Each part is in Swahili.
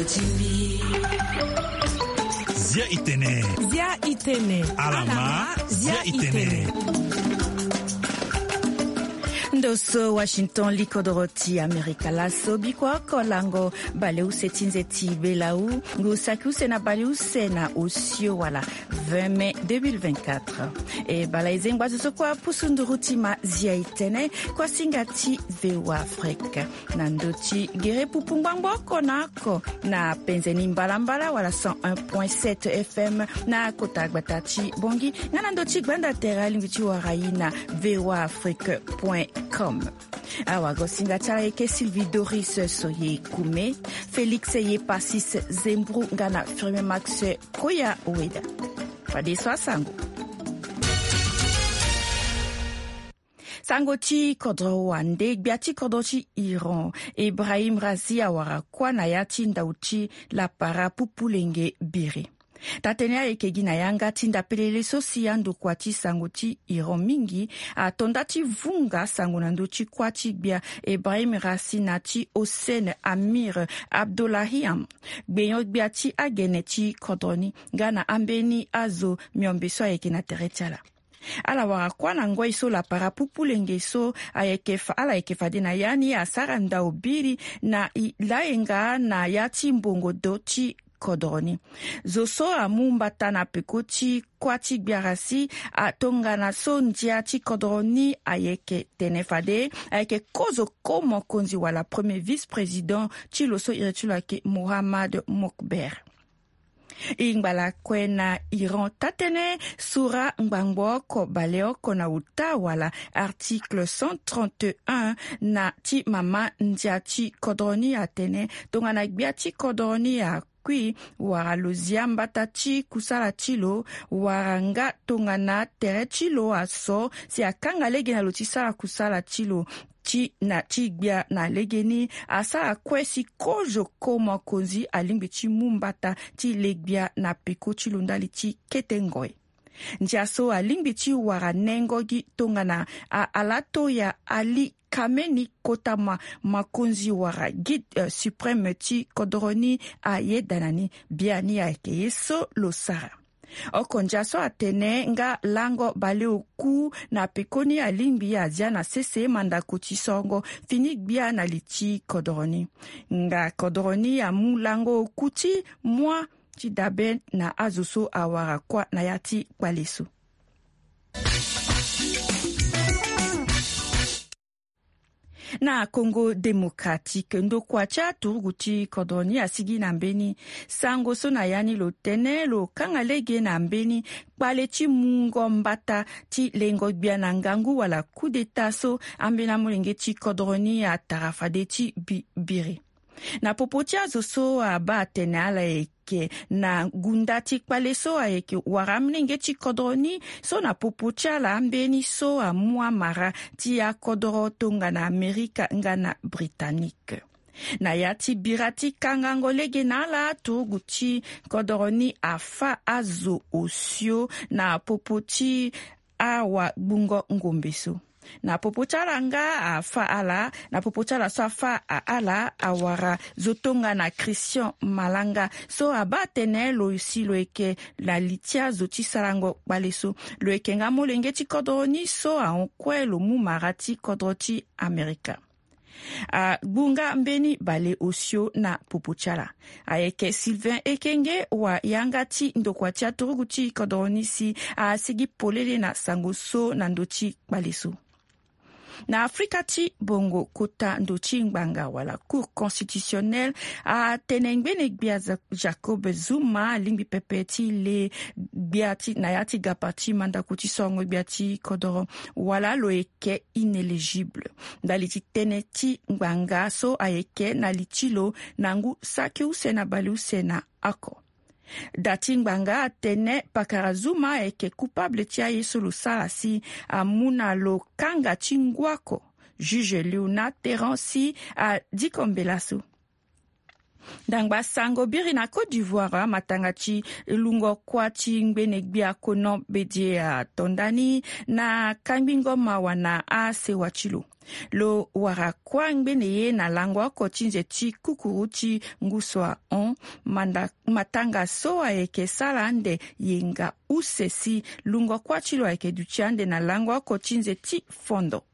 Zia itene. Alama zia itene. Ndoso Washington likodoroti Amerika laso bikwa kolango baleu setinzeti belau ngusaku sena baleu sena osio wala 20 mai 2024 e balaize ngwazo kwa pusunduruti ma zia itene kwa singati VOA Afrika nandoti gere pupungwangbo konako na penzeni mbalambala wala 101.7 FM na kotagbatati bongi nandoti gbanda terali ngiti wa raina voaafrique.com awa gosinga tala eke Sylvie Doris soye kume Félix ye Passis Zembru ngana Firme Max Koya Ueda padiswa sango ti kodro wande biati kodro ti Iran Ibrahim Razi awara kwa na yati ndauti la para pupulenge biri tatenia ekegi na yanga tinda pelele sosi yandu kwati sango ti Iran mingi atonda ti vunga sango nandu ti kwati bia Ibrahim Razi na ti Hossein Amir Abdollahian gbenyo bia ti agene ti kodroni ngana ambeni azo miombeso ayeke na teretiala ala wara kwa na ngoi so la para pupulenge so ala ekefa de na yani asara nda obiri na laenga na yati mbongo doti kodroni zoso amumba tana pekoti kwati biarasi atonga na so ndia ti kodroni ayeke tenefade ayeke kozo komo konzi wala premier vice-président ti loso iretulu ayeke Mohammad Mokber ingbala kwena Iran tatene sura ngbangbo ko baleo kona uta wala article 131 na ti mama ndia ti kodroni atene tongana gbia ti kodroni ya kui wara lozia mbata ti kusala tilo waranga tongana tere tilo aso si akanga lege na lo ti sala kusala tilo ti na ti gbia na legeni asara kwesi kojo koma konzi alimbi ti mumbata ti legbia na peko ti londali ti ketengoi ndia so alimbi ti wara nengogi tongana alato ya Ali Kameni kotama makonzi wara guide supreme ti kodroni aye danani biani ayeke ye so lo sara okonja so atene nga lango bale oku na pekoni alimbi azia na sese mandako ti songo fini gbia na li ti kodroni nga kodroni amu lango oku ti mwa ti dabe na azo so awara kwa na ya ti kpaleso na Congo Démocratique ndokua ti aturugu ti kodroni asigi na mbeni sango so na yani lo tene lo kanga lege na mbeni kpale ti mungo mbata ti lengo gbia na ngangu wala coup d'état so ambeni amolenge ti kodroni atarafade ti biri na popo ti azo so aba atene ala eke na gunda ti kpale so ayeke wara mlenge ti kodroni so na popo ti ala ambeni so amû amara ti akodro tongana Amerika ngana Britannique na ya ti bira ti kangango lege na ala aturugu ti kodroni afa azo osio na popo ti awa gbungo ngombe so na popotala nga afa ala na popotala so afa ala awara zotonga na Christian Malanga so aba tene lo si lo eke la litia zo ti salango kpale so lo eke nga molenge ti kodroni so aonkue lo mu mara ti kodro ti Amerika bunga mbeni bale osio na popochala ayeke Sylvain Ekenge wa yanga ti ndokua ti aturugu ti kodroni si asigi polele na sango so na ndo ti kpale so na Afrika ti bongo kota ndo ti ngbanga wala cour constitutionnelle atene ngbene gbia Jacob Zuma alingbi pepe ti le gbia ti na ya ti ga parti mandako ti songo gbia ti kodro wala lo eke inéligible ndali ti tene ti ngbanga so ayeke na li ti lo nangu saki usena bali usena ako dati ngbanga atene pakara Zuma ayeke coupable ti aye so lo sara si amuna lo kanga ti ngwako juge Léonard Terran si adikombela so Dangba sango biri na Côte d'Ivoire matanga chi lungo kwa chi ngbene gbia kono bedie tondani na kambingo mawana a sewachilo. Lo wara kwa ngbene ye na langwa ko chinje chi kukuruchi nguswa on matanga soa eke salande yenga usesi lungo kwa chilo eke duchande na langwa ko chinje chi fondo.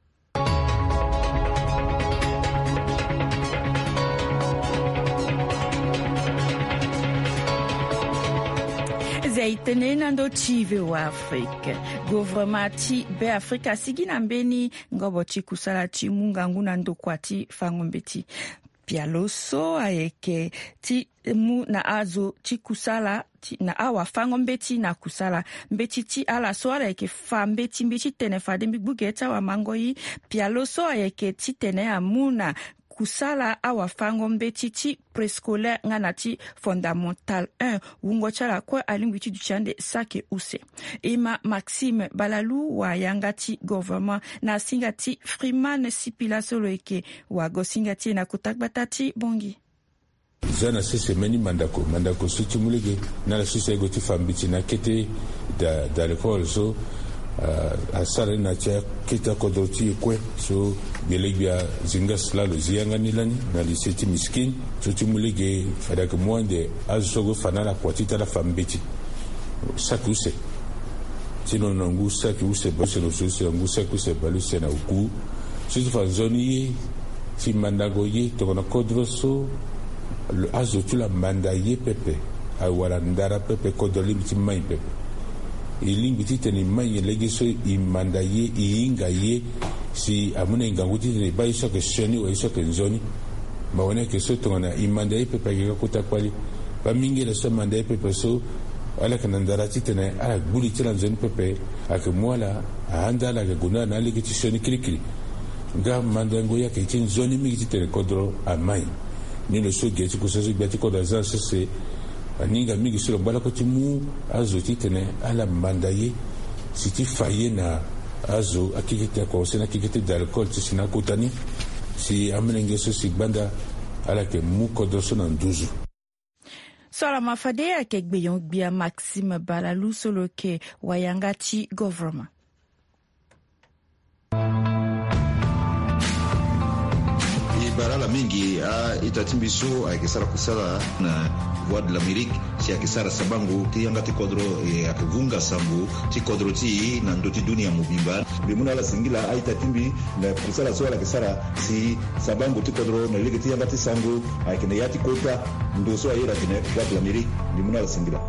Zeitene nando chive wa Afrika. Gouvernement chi be Afrika sigina mbeni ngobo chi kusala chi mungangu nando kwati fangombeti. Pialoso aeke ti mu na azo chi kusala na awa fangombeti na kusala. Mbeti ti ala soara eke fa mbeti tene fade mbugeta wa mangoi. Pialoso aeke ti tene amuna kusala awa fangombeti ti prescolaire nganati fondamental 1 wungo chala kwa alingwiti duchande sake use. Ema Maxime Balalu wa yangati gouvernement na singati Freeman Sipila solo eke wa go singati na kutakbatati bongi. Zana sisi meni mandako suti mulege na la sisi ego ti fambiti na kete da l'école so asara na tia kita kodoti kwe so belegbia zingas la lo zianga nilani na liseti miskin so timulege fadaka mwande azogo fanala kwatita la fambiti sakuse sino nangu sakuse bose no sose nangu sakuse baluse na uku so fanzoni ye ti mandago ye to na kodroso azo tu la mandaye pepe awala ndara pepe kodoli biti mai pepe ilingi titeni mai legeso imandaye iinga ye si amuna inganguti ne baiso ke shoni o iso ke nzoni maone ke so tona imandaye pepe ke kuta kwali ba mingi la so mandaye pepe so ala kanandara titene ala guli tila nzoni pepe akemwala anda la guna na legiti shoni kirikiri nga mandango ya ke tin zoni mi titene kodro amai ni le so geti ko so geti ko da za se aninga mingi sura bala ko timu azo titene ala mandaye siti faye na azo akikete ko sena akikete d'alcool tisina kutani si amenenge so si banda ala ke mu ko doso na nduzu sala mafade ake gbeyon bia Maxime Balalu solo ke wayangati government. Barala mingi itatimbiso akisara kusala na voix de l'Amérique si akisara sabangu ti yangati kodro akivunga sambu ti kodro ti na ndoti dunia mubimba bimuna la singila itatimbi na kusala so akisara si sabangu ti kodro na ligi ti yangati sangu akina yati kota ndoso ayira tine voix de l'Amérique bimuna la singila.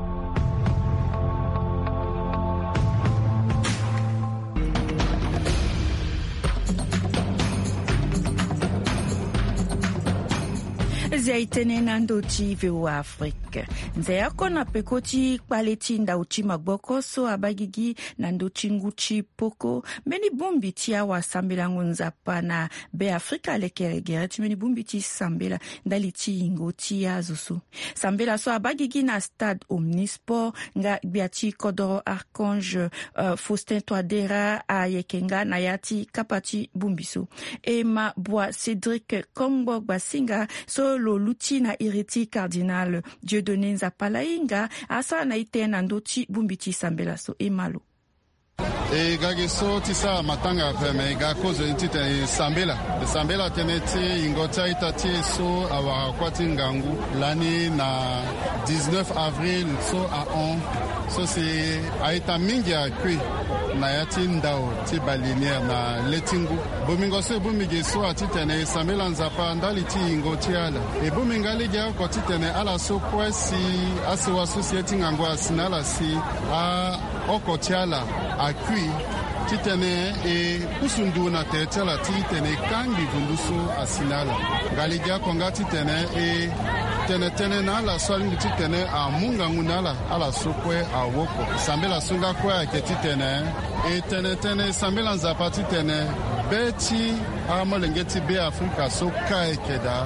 Zeitene nando chive wa Afrika. Nzeya kona pekoti kwaleti nda uchi magboko so abagigi nando chinguchi poko. Meni bumbi tia wa sambela ngunzapa na be Afrika lekeregere. Meni bumbi ti sambela ndali ti ingo tia zusu. Sambela so abagigi na stade omnisport nga biati kodoro archange Faustin Touadéra a yekenga na yati kapati bumbiso. Ema boa Cédric Kombo Basinga so lo luti na iriti cardinal Dieudonné Nzapalainga asa na ite na ndoti bumbiti sambela so emalo. E gagi so tisa matanga peme ga kozo intite sambela teneti ingota itati so awa kwati ngangu lani na 19 avril so a on so c'est aita mingi akui na yati ndao ti balinière na letingu bomingo so bumige so atitene sambela nzapa ndali ti ingoti ala e bumingali ga ko titene ala so kwesi asiwa society ngango asinala si a okotiala akui titene e kusundu na tetela titene kangi vunduso asinala galigia konga titene e tene na la swali titene a munga ngunala ala sokwe a woko sambela sunga kwa ke titene e tene sambela nzapa titene beti a molengeti be Afrika so kai keda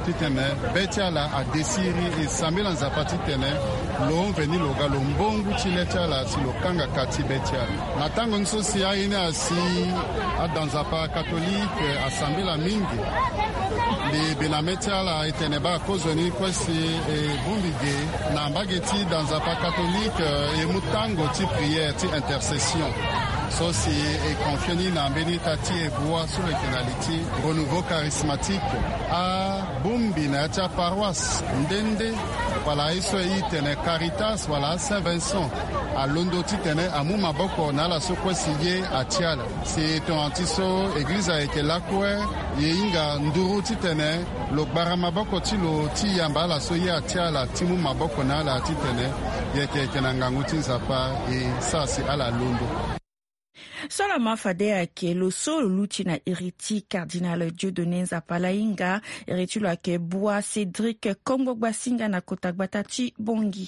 titene betiala a desiri e sambela nzapa titene lo veni loga lo mbongu chiletala si lo kanga kati betiala na tango nso si aine asi adanzapa catholique a sambela mingi li binametiala itene ba kozoni kwesi e bumbige na mbageti danzapa catholique e mutango ti prière ti intercession so si e confioni na benita ti e bois sur le canaliti renouveau charismatique a bumbi na tia paroisse ndende wala iso itene Caritas wala Saint-Vincent a londo titene amu maboko na la sokwesi ye atiala si ton antiso église a été la kwe ye inga nduru titene lo bara maboko ti lo ti yamba la so ye atiala timu maboko na la titene ye ke nanga nguti nzapa e sa si ala londo. Solama Fadea ke lo solo luti na iriti cardinal Dieudonné Nzapalainga iriti lo ke Bois Cédric Kongo Gbasinga na Kotagbatachi Bongi.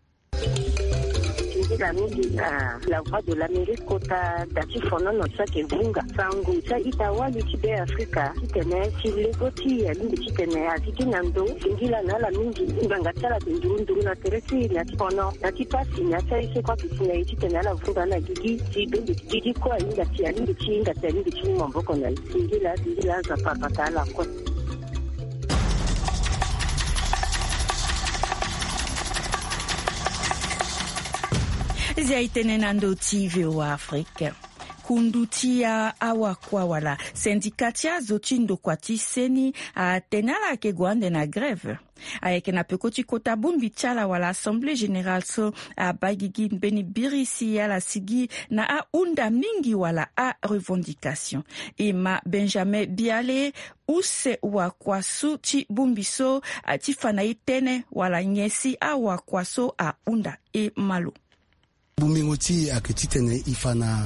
La voix de l'Amérique kota dati fono no sake vunga sangu sa itawa litibe Afrika kitene chilegoti ya lindi kitene atiki nando singila na la mingi nganga tsala ndurundu na teresi na tipono na tipasi na tsaise kwa kitene kitene la vunga na gigi kwa inga tia lindi chinga tia lindi chinga mboko na singila za papa la kwa Ziaitene nando TV wa Afrika. Kundutia awa kwa wala sindikatia zochindo kwa tiseni a tenala ke gwande na grève. Ayeke na pekoti kota bumbi chala wala Assemblée Générale so a bagigi beni birisi ya la sigi na a unda mingi wala a revendication. Ima Benjamin Biale use wa kwasu ti bumbi so a tifana itene wala nyesi a wa kwaso a unda e malo. Bumbingoti aketitene ifana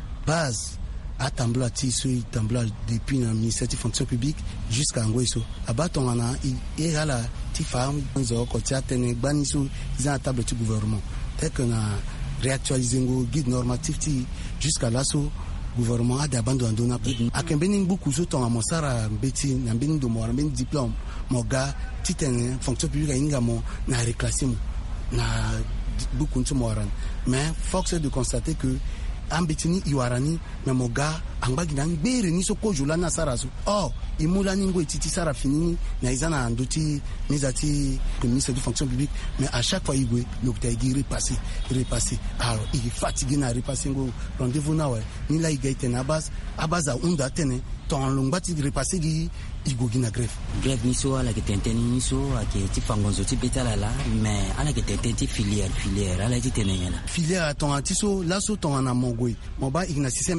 base atambla tiso itambla depuis le ministère de fonction publique jusqu'à Ngoiso abatongana et ala tifam nzo ko tiatene gbaniso za table du gouvernement tel que na réactualiser ngo guide normatif ti jusqu'à l'asso gouvernement a d'abandonner dona akembeni beaucoup so ton amosara beti na mbeni do mo mbeni diplôme moga titene fonction publique inga mo na reclasser na beaucoup de moran mais force est de constater que ambitini iwarani mais moga angba ginan bere ni so ko jola na sarasu imula ningo ititi sara finini na izana andoti nizati ministre de fonction publique mais à chaque fois igwe l'octet gi repasser alors il est fatigué na repasser ngo rendez-vous na ouais ni la igaite na abaza unda tene ton longbati repasser gi igogi na grève niso ala ketenten niso ake tifangonzo tibetala la mais ala ketenten ti filière ala titenena filière ton atiso laso ton na mongwe moba igna système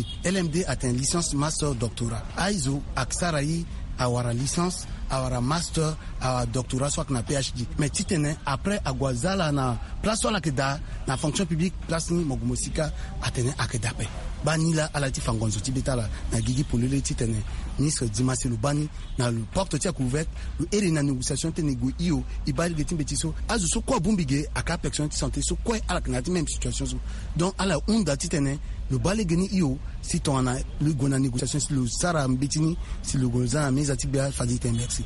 LMD atteint licence master doctorat aizo aksarayi awara licence awara master awara doctorat soit na PhD mais titene après agwazala na place wala keda na fonction publique place ni mogumosika atene akedape banila alati fangonzo tibetala na gigi polele titene ministre Dimasi Lubani na le porte tia couverte le eri na négociation te nego io ibali getim betiso azu so ko bumbige aka personne santé so ko ala kanati même situation so donc ala unda titene le balé geni io si ton na le gona négociation si le sara mbetini si le goza mise atibia fadite merci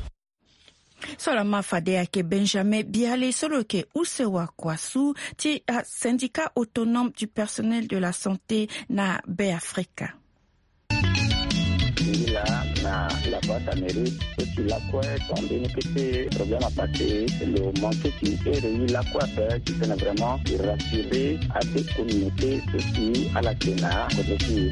Solama Fadea ke Benjamin Biale solo ke usewa kwasu ti syndicat autonome du personnel de la santé na Afrika. Na la boîte amérique aussi la quoi tombé que problème à passer le manque qui est la quoi faire qui est vraiment rassurer à des communautés aussi à la Sénat aussi.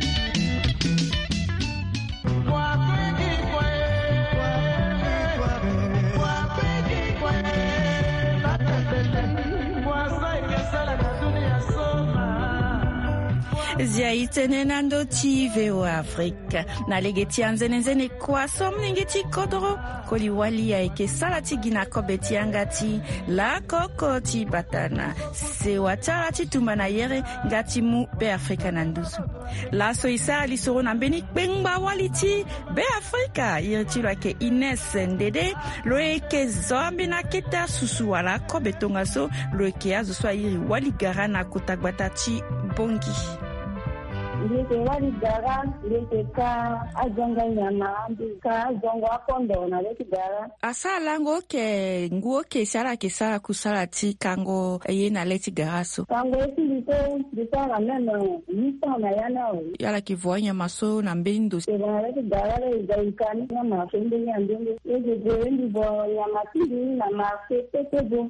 Ziaitene nando TV wa Afrika na legeti anzenezene kwa somningeti kodoro koli wali ya eke salati gina kobeti angati la kokoti batana se watala titumba na yere ngati mu be Afrika nanduzu la so isa lisoro na mbeni bengba waliti be Afrika yirti lo ke Ines Ndede lo eke zombi na keta susu wala kobetonga so lo eke azo so yiri wali gara na Kotagbatachi Bongi. ndike wali gara ndike ka azonga nyama ndika azongo akondo na leki gara asala ngoke nguoke sala kisala kusala ti kango yena leti garaso kango eti ndisala meno nisa na yana yala kivonya maso na mbindu na leki gara le zaikani na mafende nyandenge yeze jendi bo nyama tindi na mafete tezo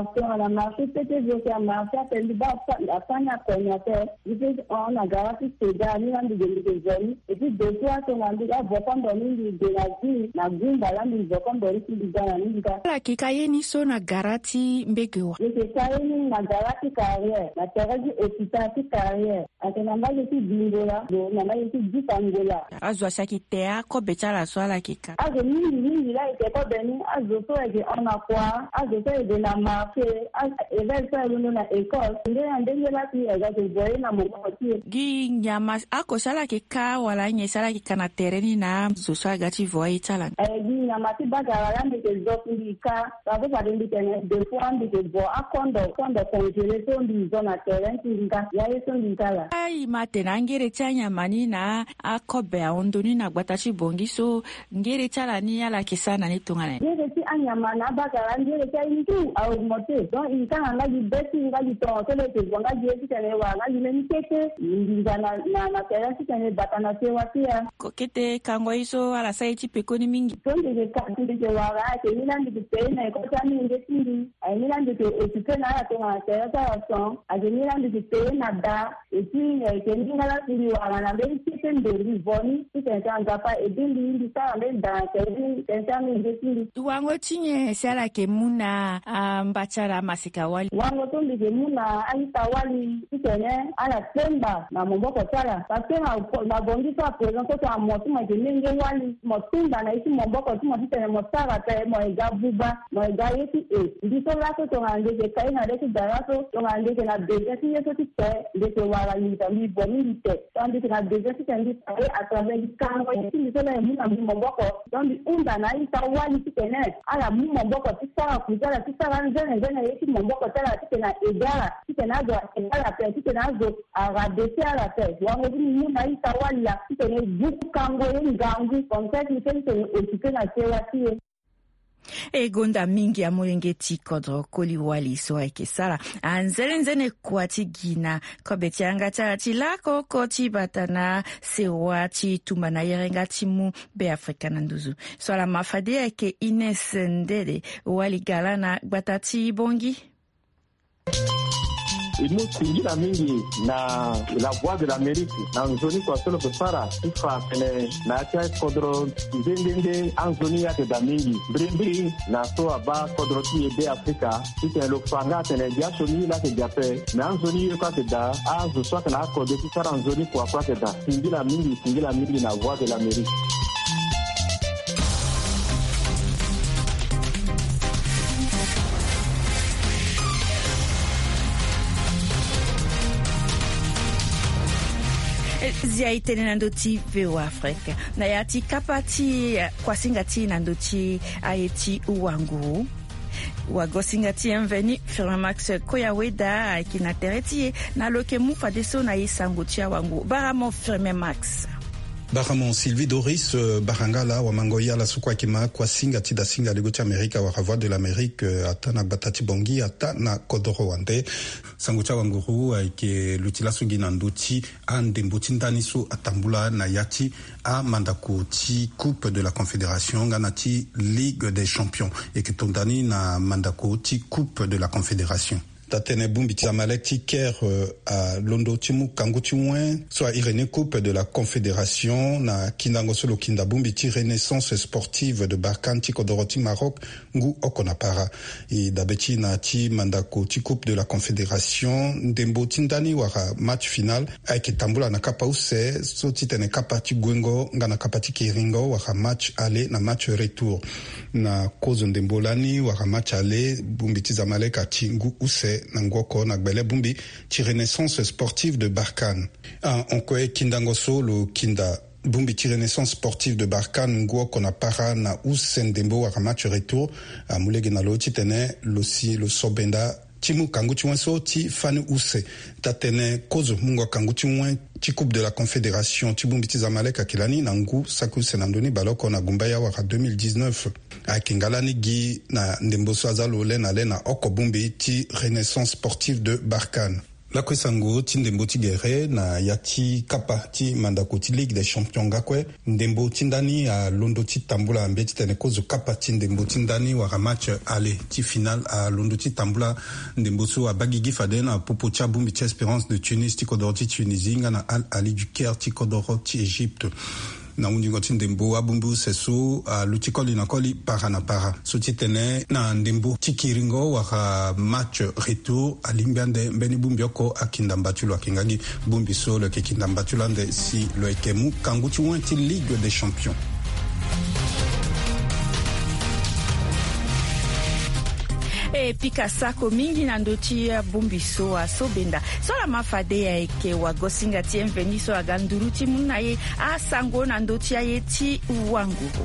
na mafete tezo kwa mafete liba afanya konya te ite ona garasi seda ni nandi ndike eti deswa to nandi avokondo ni de na gumba landi vokondo ri ndigana ndika la kikayeni so na garati mbegewa yeke kayeni na garati carrière na teraji hôpital carrière atena mbaje ti bingola do na mbaje ti jitangola azwa saki tea ko betala swala kika azo mingi la ite ko beni azo so ege ona kwa azo so ege na marché evel sa luno na école ndenge la ti ega te boye na moko ti gi nyama ako sala kika wala nye sala kika na tereni na zo swa gati voye tala gi nyama ti bagara la ndike zokindika sabo pa ndike de fois ndike bo akondo kongelé to ndi zona terrain ndika ya yeso ndikala ai matena ngere tanya manina akobe aondoni na gbatachi bongiso ngere tala ni ala kisana ni tungane ngere ti anyama na bagara ngere ti tu au mote donc ikanga ngaji beti ngaji to tele te bonga je tele wa ngaji le nikete ndingana na terrain tene batana tewa tia kokete kango iso ala sai ti pekoni mingi ndike ka ndike wa ke nina ndike na ko tani ndike ai nina ndike etuke na to na terrain son ajeni ndike na da eti kendi ngala tiri wa na be tete ndori boni tete ngapa edindi ndika le da kendi tentani ndike wango tinye sala ke muna mbachara masika wali wango to ndike muna aita wali tene ala temba na mboko sala patena na bongi sa presento to amotu ma jenenge wali motumba na isi mboko tu motene mosara pe mo igabuba mo igayeti ndiko la to ngandeke kai na leki darato to ngandeke na bejeti yeso ti te ndeke wala ni tambi boni te ndeke na bejeti tendi pare a travers du kango ti ndiko la muna mboko donc unda na ita wali ti tene ala mboko ti sara kuzala ti sara nzene yeti mboko tala ti tena egara ti tena do egara pe ti tena do aradesi ala pe wango ni muna ita wali la ti tene buku kango ngangu kontek ni tene otike na tewa ti egonda mingi ya moyengeti kodro koli wali so eke sala anzele kwati gina kobeti angata tilako koti batana sewa ti tumana yerenga timu be Afrika nanduzu so la mafade eke Ines Ndede wali galana batati bongi imo singira mingi na la voix de l'Amérique na nzoni kwa solo kusara ifa pele na tia kodro ndende anzoni ya da mingi brindi na so aba kodro ti be Afrika ite lo fanga tene dia soni la ke jape na anzoni yo ka da azu so kana ko de ti sara anzoni kwa da singira mingi na voix de l'Amérique. zia itene nandoti veo Afrika na yati kapati kwa singati nandoti aeti uwangu wagosingati mveni firma Max Koyaweda kinatereti na loke mufa deso na isangutia wangu baramo firma Max Baramo Sylvie Doris Barangala wa mangoya la sukwa kima kwa singa tida singa legoti Amerika wa Voix de l'Amérique atana batati bongi atana kodoro wande sangucha wanguru ke lutila sungi nanduti ande mbutindani so atambula na yati a mandako ti Coupe de la Confédération ganati Ligue des Champions et que tondani na mandako ti Coupe de la Confédération tatene bumbi ti Zamalek ti ker a londo ti mu kangu ti wen soit Irénée Coupe de la Confédération na kindango solo kinda bumbi ti Renaissance sportive de Barkhane ti kodoro ti Maroc ngu okona para e dabeti na ti mandako ti Coupe de la Confédération ndembo ti ndani wara match final ayeke tambula na kapa use so ti tene kapa ti gwengo nga na kapa ti keringo wara match aller na match retour na kozo ndembo lani wara match aller bumbi ti Zamalek ati ngu use na ngoko na gbele bumbi ti Renaissance sportive de Barkhane onkoe kindango solo kinda bumbi ti Renaissance sportive de Barkhane ngoko na para na usendembo wara match retour mulege na lo ti tene lo sobenda Timu kangu chiwenso ti fani use tatene kozo mungo kangu chiwen ti coupe de la confédération tibumbiti zamalek akilani na ngu saku senandoni baloko na gumbaya waka 2019 akingalani gi na ndemboso azalo lena lena okobumbi ti renaissance sportive de Barkhane. La kwesango ti ndembo ti gere na yati kapa ti mandako ti Ligue des Champions gakwe ndembo ti ndani a londo ti tambula mbe ti tene kozo kapa ti ndembo ti ndani wara match ale ti final a londo ti tambula ndembo so a bagigi fade na popo ti abumbi ti Espérance de Tunis ti kodoro ti Tunisie nga na Al Ali du Caire ti kodoro ti Égypte. Na undingo ti ndembo abumbu seso a lutikoli na koli para na para so ti tene na ndembo ti kiringo waka match retour alimbiande mbeni bumbi oko akinda mbatulo akingagi bumbi so le kinda mbatulo nde si lo ekemu kangu ti wen ti Ligue des Champions. E pika sako mingi na ndoti ya bumbiso a sobenda sola mafade ya eke wa gosinga ti enveni so aganduru ti muna ye a sango na ndoti ya ye ti uwanguru.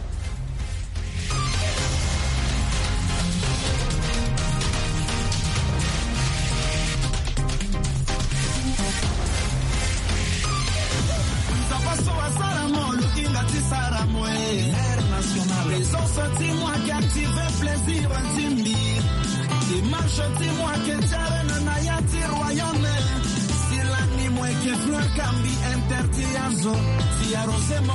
Dis-moi que t'arènes na yati royaume. Si l'animo e che fleur cambi intertiazo, si arrosemo.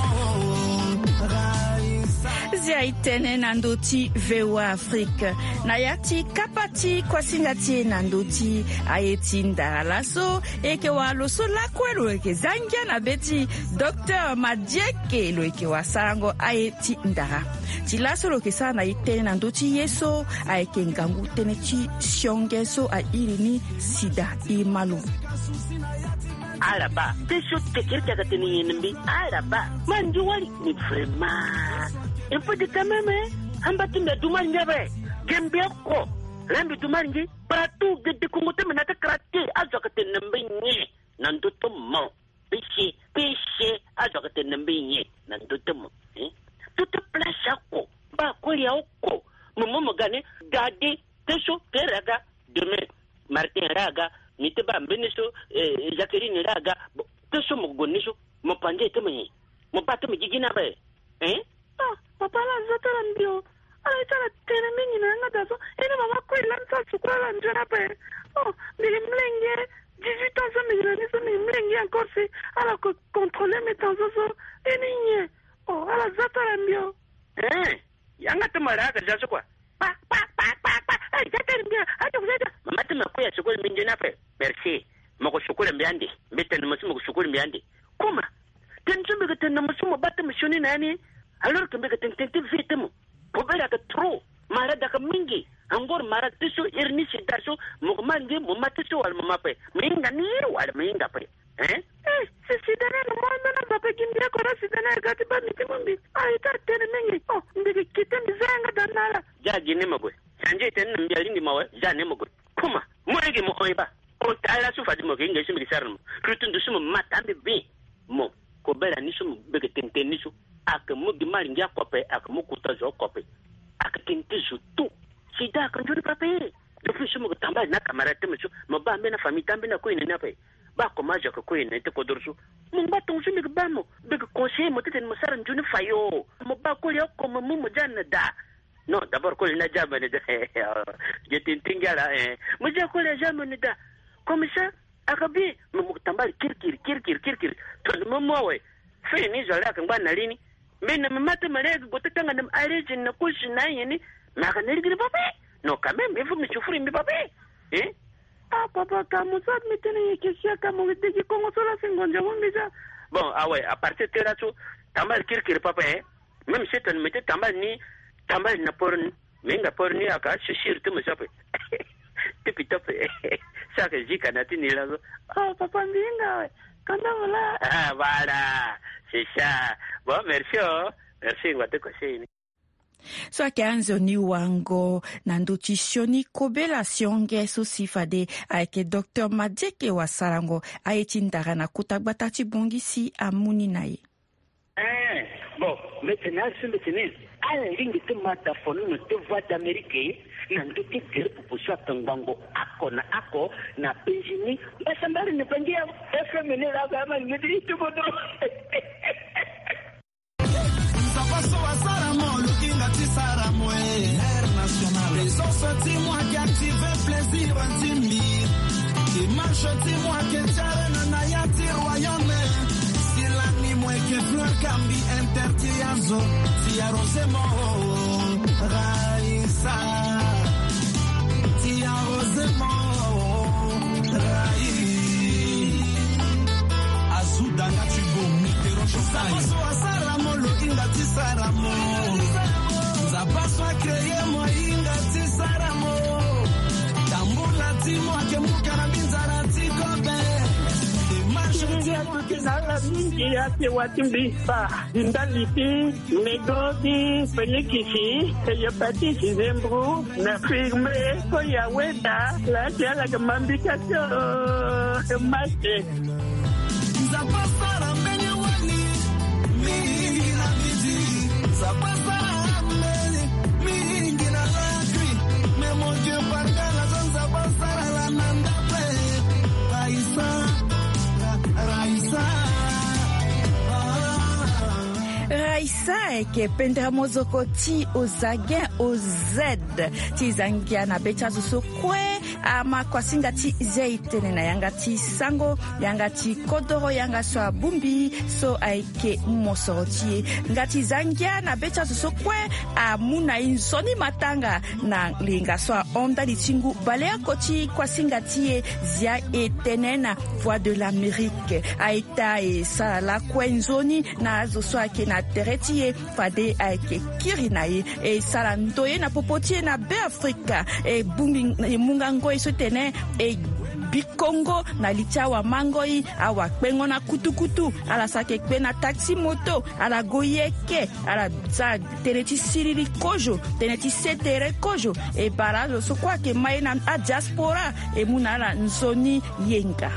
Zia itene nandoti vewa Afrique. Na yati kapati kwa singati nandoti ayeti ndalaso eke wa loso lakwelo eke zangia na beti Dr. Madieke lo eke wa sarango ayeti ndara. Tilaso lo kesa na itene nandoti yeso ayeke ngangu tene chi shiongeso a irini sida imalu. Araba, teso tekirka katini yenbi. Araba, manjuwali ni vraiment. Il faut dire quand même, hambati me dumanjabe, gembiako, lambi dumanji, partout de Congote menata krati, azokate nambinye, nandotomo, péché, azokate nambinye, nandotomo. Toute place ako, ba koya oko, momo gane, gade, teso, teraga, demain, Martin Raga, miteba mbeneso, Jacqueline Raga, teso mogoniso, mo panje temenye, mo pato me jigina be, Papa la zatara mbio. Ala itala tena mingi na nga dazo. Ene mama kwe lansa sukwala njana pe. Oh, mili mlenge. 18 ans mili niso mili mlenge encore si. Ala ko contrôler mes temps so. Ene nye. Oh, ala zatara mbio. Yanga temara ka jaso kwa. Pa. Ay, zatara mbio. Ato kuzeta. Mama tema kuya sukuli mingi na pe. Merci. Moko sukuli mbiandi. Mbete na masumo sukuli mbiandi. Kuma. Tenjumbe ketena masumo bata mshoni nani. Alors que me tentente vite mo pobera que trop marada ka mingi angor marada tiso irni sidaso mo mangi mo matiso al mape minga ni wal minga pe se sidana no mo na mape kimbia ko sidana gati ba mi timbi ai ta tene mingi oh ndike kitem zanga danala ja gine magwe sanje ten mbiyali ndi mawe ja ne magwe kuma mo rege mo oiba o tala su fadi mo kinga shimi sarmo krutundu sumo matambe bi mo ko bela ni sumo bege tente ni su aka mugi mari ngia kope aka mukuta zo kope aka tinti zutu sida aka njuri pape depuis sumo tamba na kamera temesu mba mbe na famille tambe na ko ine na pe ba ko majo ko ine te ko dorsu mba ton sumi ba mo de conseiller mo tete mo sara njuni fayo mo ba ko yo ko mo mo janna da non d'abord ko na jaba ne da je tintingala mo je ko le jama ne da comme ça aka bi mo tamba kirkir to mo mowe fe ni zo la kan ba na lini Mena mamata marega gotanga na arrêter na kushi na yini maka nirigiri pape no quand même il faut me souffrir mbi pape papa kama ça metene yekisia kama weteki kongo sola singonja wumbiza bon ouais à partir de là tout tambal kirkir pape même si tu mette tambal na porni menga porni aka shishir tu msape tipi tope ça que jika na tini là papa ndinga kana wala voilà c'est ça. Bon, merci, merci, So ake anzoni wango nanduti shoni kobela sionge so sifade aike Dr. Madieke wa sarango ayeti ndara na kutagbata bongi si amuni naye. Bon, maintenant, ce matin, à la ligne de ma téléphone, de voix d'Amérique, nanduti kere pour soit ngango ako na pejini basambari ne pangia FM ne la kama ngidi tubodo Zapaso asara mo lukinga tisara mo international les autres dis-moi qui active plaisir intime dimanche dis-moi que tare na yati royaume si l'année moi que fleur cambi interdit azo si arrosemo Raisa ti arrosemo Rai azuda na chibomi terosho sai so asara mo lukinga tisara mo zapaso créer mo inga tisara mo tambula timo ake mukana binzara tikobe Nala mingi ate watimbipa Ndaliti, Megodi, Felikisi, Yopatisi Zembru, na firme, Koya Weda, la Tiala Gamambikato, Maste. Zapasara menye wani, mingi na miji, Zapasara mingi na lakri, Memoje Pardala, Zapasara la nandape, Raisa ke pendra mozoko ti ozagen oz ti zangia na becha so kwe ama kwasinga ti zeitene na yanga ti sango yanga ti kodoro yanga so bumbi so aike mosoroti ngati zangia na becha so kwe amuna insoni matanga na linga so onda di tingu balea koti kwasinga ti zia etenena voix de l'Amérique aita e sala kwenzoni na zo so ake na teretie fade aike kirinaye e sala ndoye na popotie na be Afrika e bungi e mungango iso tene e bikongo na lichawa mangoi awa kpengo na kutukutu ala sake kpe na taxi moto ala goyeke ala za teneti siriri kojo teneti setere kojo e barazo so kwa ke mai na a diaspora e munala nzoni yenga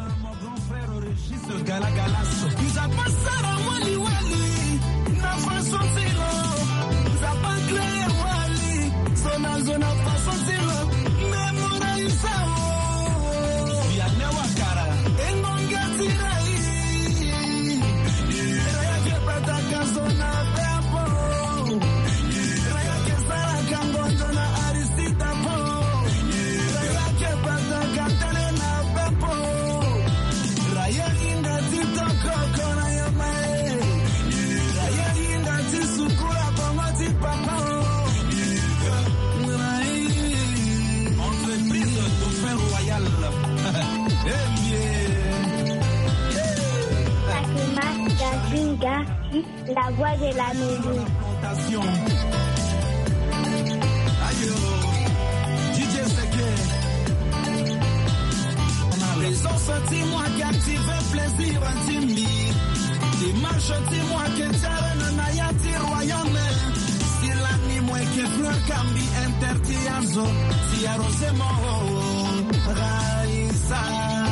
La voix de l'Amérique. Les autres dis-moi qui active plaisir intime dimanche dis-moi que tare na yati royaume si l'année moi que fleur cambi interdit azo si arrosemo Raisa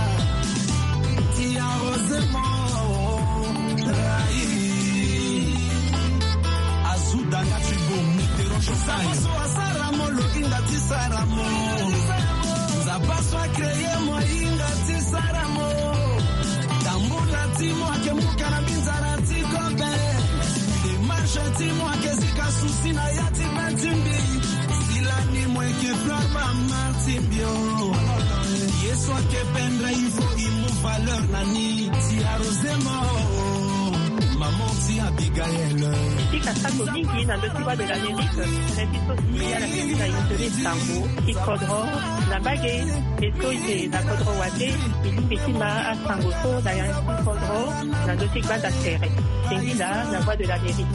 ti arrosemo Danga chibomi terosho sai so asara mo lukinga tisara mo zapaso créer mo inga tisara mo tambula timo ake mukana binzara tikobe dimanche timo ake zika susi na yati bentimbi silani mo ke fleur mama timbio yeso ake pendre il faut imu valeur nani ti arrosemo maman si Abigail Kasango mingi na ndoki voix de l'Amérique na biso ya la kisi na yintone sango ikodro na bage esko ite na kodro wate ilimbetima a sango so na yansi kodro na ndoki banda tere sengila la voix de l'Amérique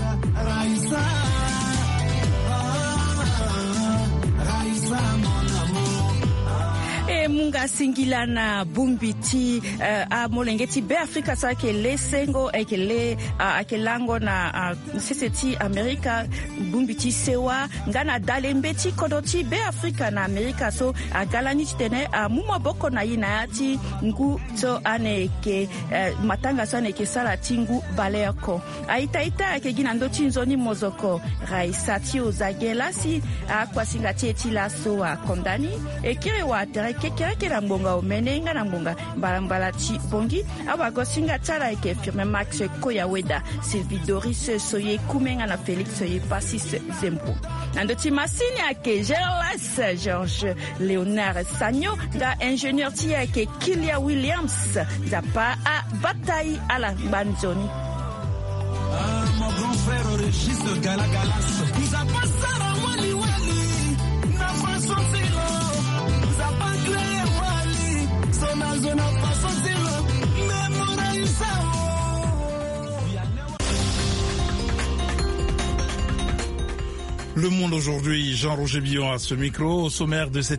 e Eke munga singilana bumbiti a molengeti be Afrika sa ke le sengo eke le ake lango na seseti Amerika bumbiti sewa ngana dalembeti kodoti be Afrika na Amerika so agalani tene muma boko na yinati ngu so aneke matanga so aneke sala tingu baleko aitaita ake ginando chinzoni mozoko raisati ozagela si kwasinga tieti la so kondani ekire wa tere kekere na mbonga omenenga na mbonga balambala ti bongi abagosinga tsara eke firme Max Koyaweda Sylvie Doris soye kumenga na Félix soye Passis Zempo nando ti masini ake Gerlas Georges Léonard Sagno nga ingénieur ti ake Kilia Williams zapa a bataille à la banzoni mon grand frère Régis Galagalas nous a passé la wali wali na façon zero nous a pas créé wali son zona façon zero mémorise. Le Monde aujourd'hui, Jean-Roger Billon à ce micro, au sommaire de cette